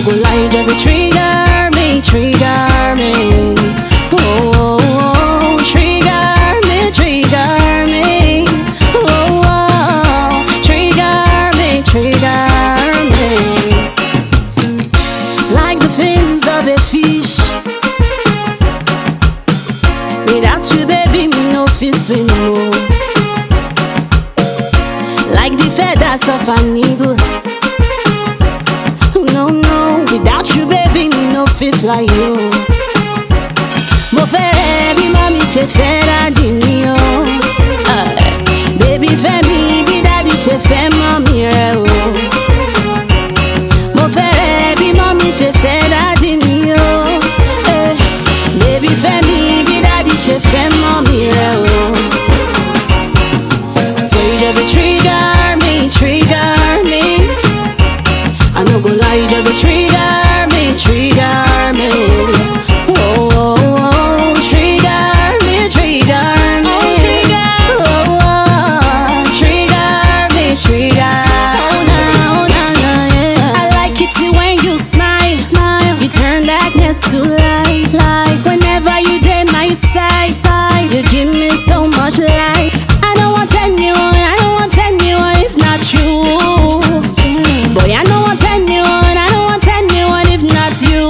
go lie, just a trigger me, trigger me. Oh, oh, oh, trigger me, trigger me. Oh, oh, trigger me, trigger me. Like the fins of a fish, without you, baby, me no fit swim more. Like the feathers of an eagle. No, no, without you, baby, me no fit fly you. Mo fẹ́rẹ̀ bí mọ́mí ṣe fẹ́ dádì mi o. Baby fẹ́ mi bí dádì ṣe fẹ́ mọ́mí rẹ̀ o. Mo fẹ́rẹ̀ bí mọ́mí ṣe fẹ́ dádì mi o. Baby fẹ́ mi bí dádì ṣe fẹ́ mọ́mí rẹ̀ o. I swear you just a trigger me, trigger me. I no go lie, you just a trigger me, trigger me. Oh, oh, oh, trigger me, trigger me. Oh, trigger, oh, oh, trigger me, trigger. Oh, no, no, no, yeah. I like it when you smile, smile. You turn darkness to light, light. Whenever you dey my side, side, you give me so much life. I don't want anyone, I don't want anyone if not you. Boy, I don't want anyone, I don't want anyone if not you.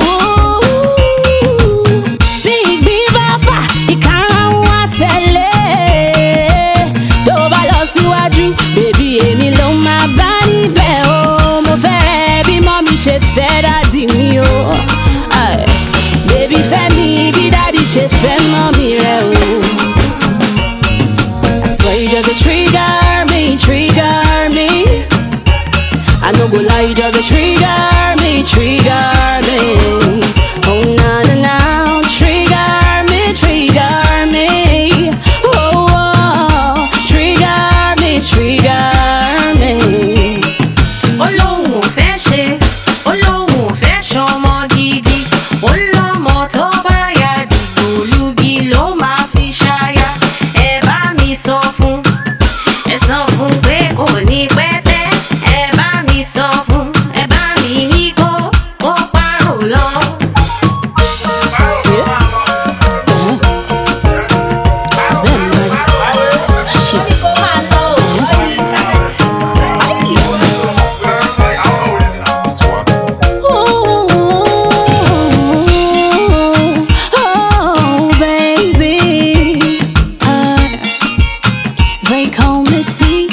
Big Bivapa, ìkarahun wa tẹ́lẹ̀. Tó bá lọ síwájú, baby èmi ló máa bá níbẹ̀ o. Mo fẹ́rẹ̀ bí mọ́mí ṣe fẹ́ dádì mi o. Baby fẹ́ mi bí dádì ṣe fẹ́ mọ́mí rẹ̀ o. I swear you just a trigger me, trigger me. I no go lie, you just a trigger me, trigger me. Oh, na na na, trigger me, trigger me. Oh, oh, trigger me, trigger me. Olóhùn ò fẹ́ ṣe, olóhùn ò fẹ́ ṣọmọ gidi. Olọ́mọ tó bá yá dìgbòlugi ló máa fi ṣaya. Ẹ bá mi sọ fún pé kò ní pẹ́ tẹ́. Ẹ bá mi sọ fún, ẹ bá mi ní kó pààrọ̀ lọ. Oh, baby, they call me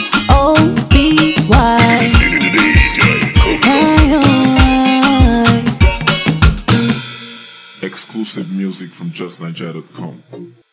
T.O.B.Y. Exclusive music from JustNiger.com.